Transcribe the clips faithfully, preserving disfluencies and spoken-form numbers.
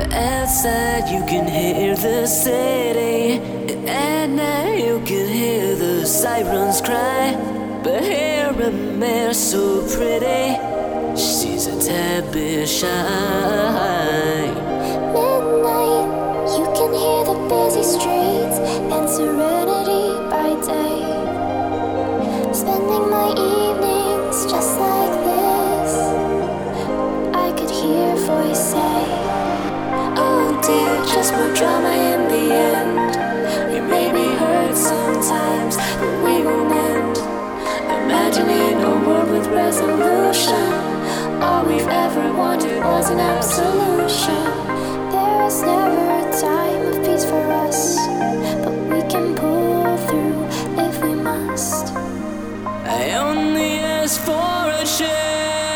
Outside you can hear the city, and at night you can hear the sirens cry. But here a mare so pretty, she's a tad bit shy. Midnight, you can hear the busy streets and serenity by day. Spending my evenings just like this, I could hear a voice say, oh dear, just more drama in the end. It may be hurt sometimes, but we won't end. Imagining a world with resolution, all we've ever wanted was an absolution. There is never a time of peace for us, but we can pull through if we must. I only ask for a chance.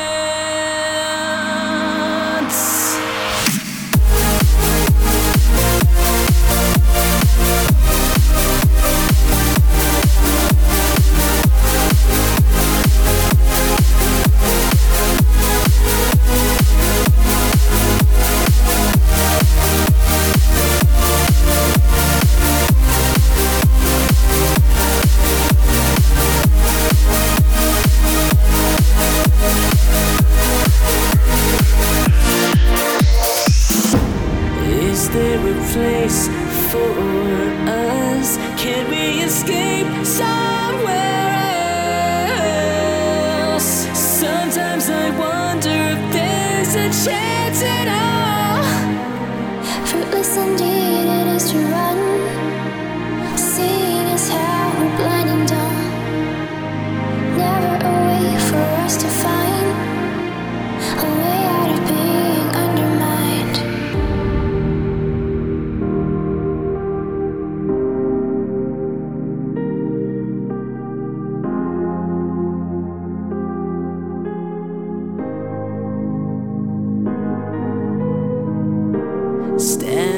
Is there a place for us? Can we escape somewhere else? Sometimes I wonder if there's a chance at all. Fruitless indeed it is to run, seeing as how we're blind and dumb. Never a way for us to find a way out of being undermined. Stand